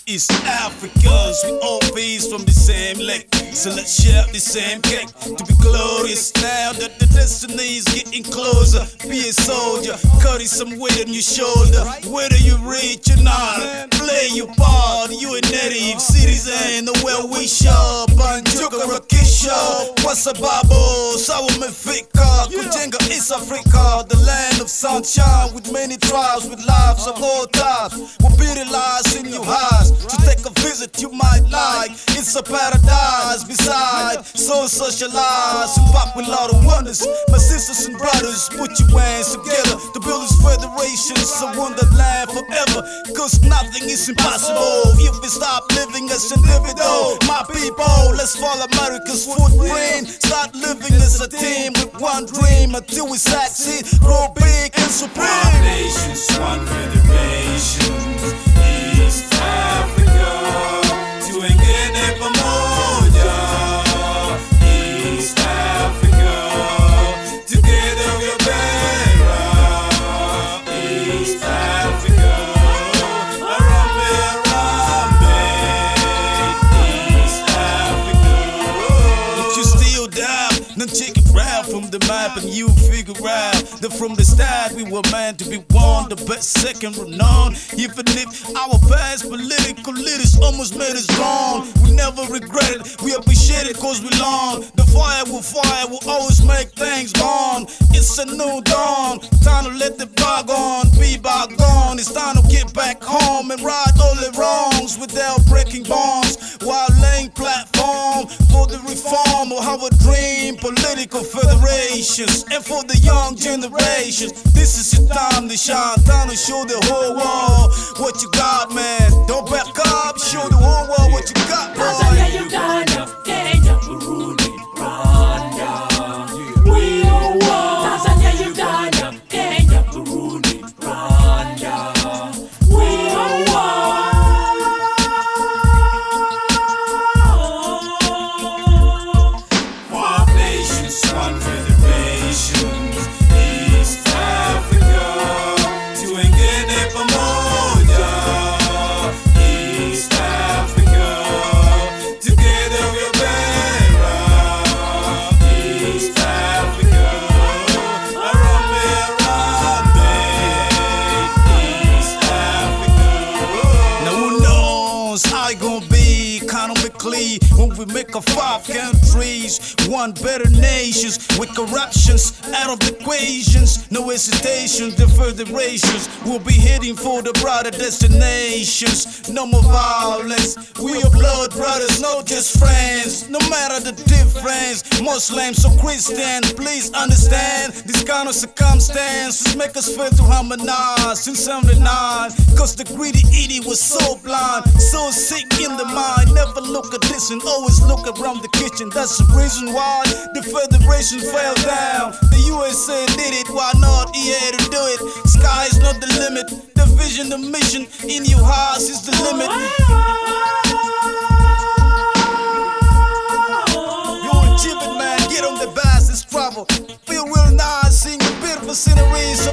East Africans, we all feast from the same lake. So let's share the same cake to be glorious. Now that the destiny is getting closer, be a soldier, carry some weight on your shoulder. Whether you rich or not, play your part. You a native citizen, well wisher, Banjuka Rakisha, Wasababo, Sawa Mefika, Kujenga East Africa, the land of sunshine with many tribes, with lives of all types. We'll be realized in your eyes. To take a visit you might like. It's a paradise beside so socialized and pop with a lot of wonders. My sisters and brothers, put your hands together to build this federation, so wonderland forever. Cause nothing is impossible if we stop living as individuals. My people, let's follow America's footprint. Start living as a team with one dream until we succeed. Grow big and supreme. One nations, one federation. East Africa, tuengene pamoja. East Africa, together we're better. East Africa, Arambe, Arambe. East Africa. If you still doubt, then check it round from the map and you figure out that from the start we were meant to be one, the best second renowned. Even if our past political leaders almost made us wrong, we never regret it, we appreciate it cause we learn. The fire will always make things burn. It's a new dawn, time to let the bygone be bygone. It's time to get back home and right all the wrongs without breaking bonds, while laying platform for the reform of our dream political federations. And for the young generations, this is your time to shine, time to show the whole world what you got, man. Don't back up, show the whole world what you got, Tanzania, boy. Uganda, Kenya, Burundi, Rwanda. We are one. Tanzania, Uganda, Kenya, Burundi, Rwanda. We are one. One nations, one federation. East Africa, tuengene pamoja. East Africa, together we're better. East Africa, Arambe, Arambe. East Africa. Now who knows how it gon' be economically when we make a 5 countries, one better nations with corruptions out of the equations. No hesitation, the federations will be heading for the brighter destinations. No more violence, we are blood brothers, not just friends. No matter the difference, Muslims or Christian, please understand this kind of circumstances make us fail to harmonize in 79. Cause the greedy idiot was so blind, so sick in the mind. Never look at this and always look around the kitchen. That's the reason why the federation fell down. The USA did it, why not EA to do it? Sky is not the limit, the vision, the mission in your house is the limit. You achieve it, man, get on the bus, let's travel. Feel real nice, seeing the beautiful sceneries